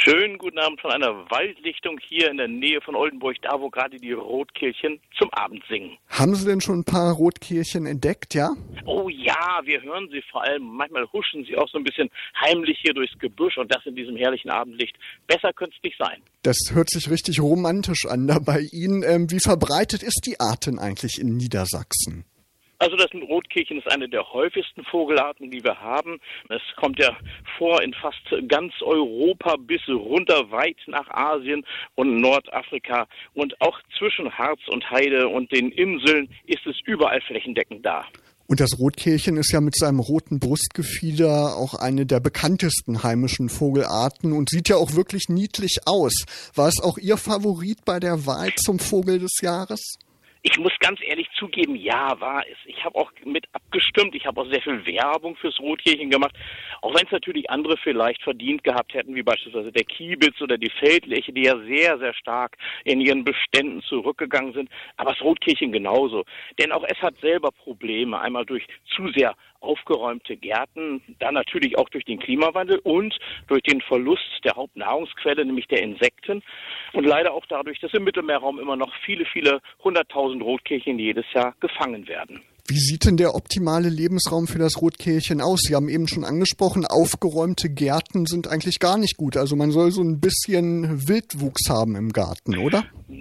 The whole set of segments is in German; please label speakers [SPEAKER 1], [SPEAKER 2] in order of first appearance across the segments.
[SPEAKER 1] Schönen guten Abend von einer Waldlichtung hier in der Nähe von Oldenburg, da wo gerade die Rotkehlchen zum Abend singen.
[SPEAKER 2] Haben Sie denn schon ein paar Rotkehlchen entdeckt, ja?
[SPEAKER 1] Oh ja, wir hören sie vor allem. Manchmal huschen sie auch so ein bisschen heimlich hier durchs Gebüsch und das in diesem herrlichen Abendlicht. Besser könnte es nicht sein.
[SPEAKER 2] Das hört sich richtig romantisch an da bei Ihnen. Wie verbreitet ist die Art denn eigentlich in Niedersachsen?
[SPEAKER 1] Also das Rotkehlchen ist eine der häufigsten Vogelarten, die wir haben. Es kommt ja vor in fast ganz Europa bis runter weit nach Asien und Nordafrika. Und auch zwischen Harz und Heide und den Inseln ist es überall flächendeckend da.
[SPEAKER 2] Und das Rotkehlchen ist ja mit seinem roten Brustgefieder auch eine der bekanntesten heimischen Vogelarten und sieht ja auch wirklich niedlich aus. War es auch Ihr Favorit bei der Wahl zum Vogel des Jahres?
[SPEAKER 1] Ich muss ganz ehrlich zugeben, ja, war es. Ich habe auch mit abgestimmt. Ich habe auch sehr viel Werbung fürs Rotkehlchen gemacht. Auch wenn es natürlich andere vielleicht verdient gehabt hätten, wie beispielsweise der Kiebitz oder die Feldlerche, die ja sehr, sehr stark in ihren Beständen zurückgegangen sind. Aber das Rotkehlchen genauso. Denn auch es hat selber Probleme. Einmal durch zu sehr aufgeräumte Gärten, dann natürlich auch durch den Klimawandel und durch den Verlust der Hauptnahrungsquelle, nämlich der Insekten. Und leider auch dadurch, dass im Mittelmeerraum immer noch viele, viele 100.000 Rotkehlchen jedes Jahr gefangen werden.
[SPEAKER 2] Wie sieht denn der optimale Lebensraum für das Rotkehlchen aus? Sie haben eben schon angesprochen, aufgeräumte Gärten sind eigentlich gar nicht gut. Also man soll so ein bisschen Wildwuchs haben im Garten, oder?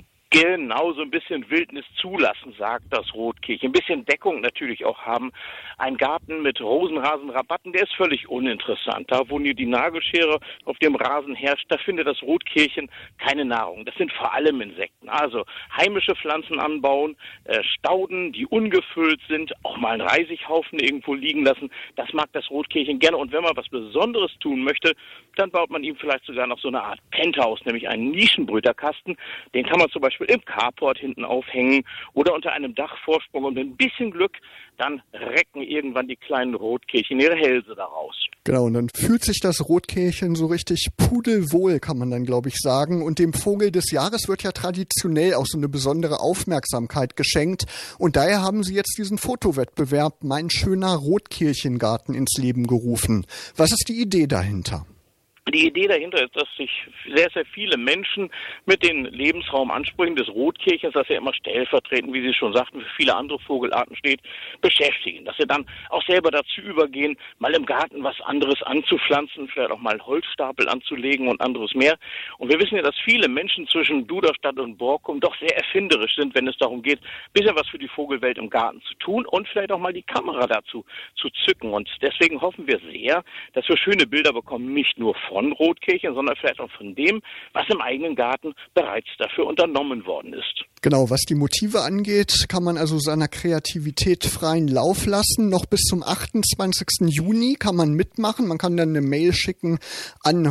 [SPEAKER 1] Genau, so ein bisschen Wildnis zulassen, sagt das Rotkehlchen. Ein bisschen Deckung natürlich auch haben. Ein Garten mit Rosenrasenrabatten, der ist völlig uninteressant. Da, wo die Nagelschere auf dem Rasen herrscht, da findet das Rotkehlchen keine Nahrung. Das sind vor allem Insekten. Also heimische Pflanzen anbauen, Stauden, die ungefüllt sind, auch mal einen Reisighaufen irgendwo liegen lassen. Das mag das Rotkehlchen gerne. Und wenn man was Besonderes tun möchte, dann baut man ihm vielleicht sogar noch so eine Art Penthouse, nämlich einen Nischenbrüterkasten. Den kann man zum Beispiel im Carport hinten aufhängen oder unter einem Dachvorsprung und mit ein bisschen Glück, dann recken irgendwann die kleinen Rotkehlchen ihre Hälse daraus.
[SPEAKER 2] Genau, und dann fühlt sich das Rotkehlchen so richtig pudelwohl, kann man dann, glaube ich, sagen. Und dem Vogel des Jahres wird ja traditionell auch so eine besondere Aufmerksamkeit geschenkt. Und daher haben Sie jetzt diesen Fotowettbewerb Mein schöner Rotkehlchengarten ins Leben gerufen. Was ist die Idee dahinter?
[SPEAKER 1] Die Idee dahinter ist, dass sich sehr, sehr viele Menschen mit den Lebensraumansprüchen des Rotkehlchens, das ja immer stellvertretend, wie Sie schon sagten, für viele andere Vogelarten steht, beschäftigen. Dass sie dann auch selber dazu übergehen, mal im Garten was anderes anzupflanzen, vielleicht auch mal einen Holzstapel anzulegen und anderes mehr. Und wir wissen ja, dass viele Menschen zwischen Duderstadt und Borkum doch sehr erfinderisch sind, wenn es darum geht, ein bisschen was für die Vogelwelt im Garten zu tun und vielleicht auch mal die Kamera dazu zu zücken. Und deswegen hoffen wir sehr, dass wir schöne Bilder bekommen, nicht nur von Rotkehlchen, sondern vielleicht auch von dem, was im eigenen Garten bereits dafür unternommen worden ist.
[SPEAKER 2] Genau, was die Motive angeht, kann man also seiner Kreativität freien Lauf lassen. Noch bis zum 28. Juni kann man mitmachen. Man kann dann eine Mail schicken an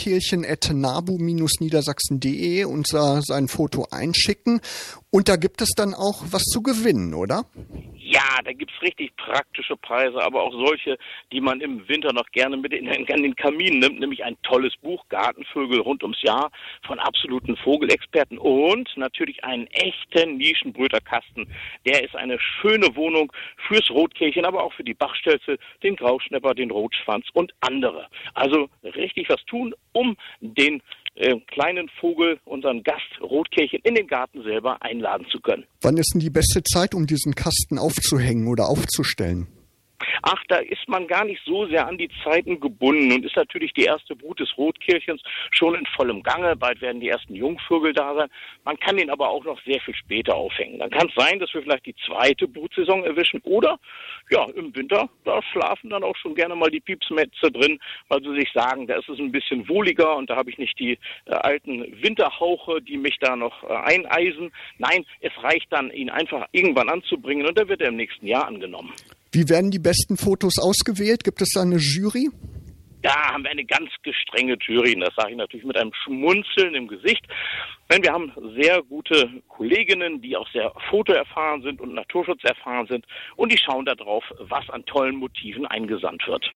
[SPEAKER 2] rotkehlchen@nabu-niedersachsen.de und sein Foto einschicken. Und da gibt es dann auch was zu gewinnen, oder?
[SPEAKER 1] Ja, da gibt's richtig praktische Preise, aber auch solche, die man im Winter noch gerne mit in den Kamin nimmt, nämlich ein tolles Buch, Gartenvögel rund ums Jahr, von absoluten Vogelexperten und natürlich einen echten Nischenbrüterkasten. Der ist eine schöne Wohnung fürs Rotkehlchen, aber auch für die Bachstelze, den Grauschnäpper, den Rotschwanz und andere. Also richtig was tun, um den kleinen Vogel, unseren Gast Rotkehlchen, in den Garten selber einladen zu können.
[SPEAKER 2] Wann ist denn die beste Zeit, um diesen Kasten aufzuhängen oder aufzustellen?
[SPEAKER 1] Ach, da ist man gar nicht so sehr an die Zeiten gebunden und ist natürlich die erste Brut des Rotkehlchens schon in vollem Gange. Bald werden die ersten Jungvögel da sein. Man kann den aber auch noch sehr viel später aufhängen. Dann kann es sein, dass wir vielleicht die zweite Brutsaison erwischen oder ja, im Winter, da schlafen dann auch schon gerne mal die Piepsmätze drin, weil sie sich sagen, da ist es ein bisschen wohliger und da habe ich nicht die alten Winterhauche, die mich da noch eineisen. Nein, es reicht dann, ihn einfach irgendwann anzubringen und dann wird er im nächsten Jahr angenommen.
[SPEAKER 2] Wie werden die besten Fotos ausgewählt? Gibt es da eine Jury?
[SPEAKER 1] Da haben wir eine ganz gestrenge Jury. Und das sage ich natürlich mit einem Schmunzeln im Gesicht. Denn wir haben sehr gute Kolleginnen, die auch sehr fotoerfahren sind und naturschutzerfahren sind. Und die schauen da drauf, was an tollen Motiven eingesandt wird.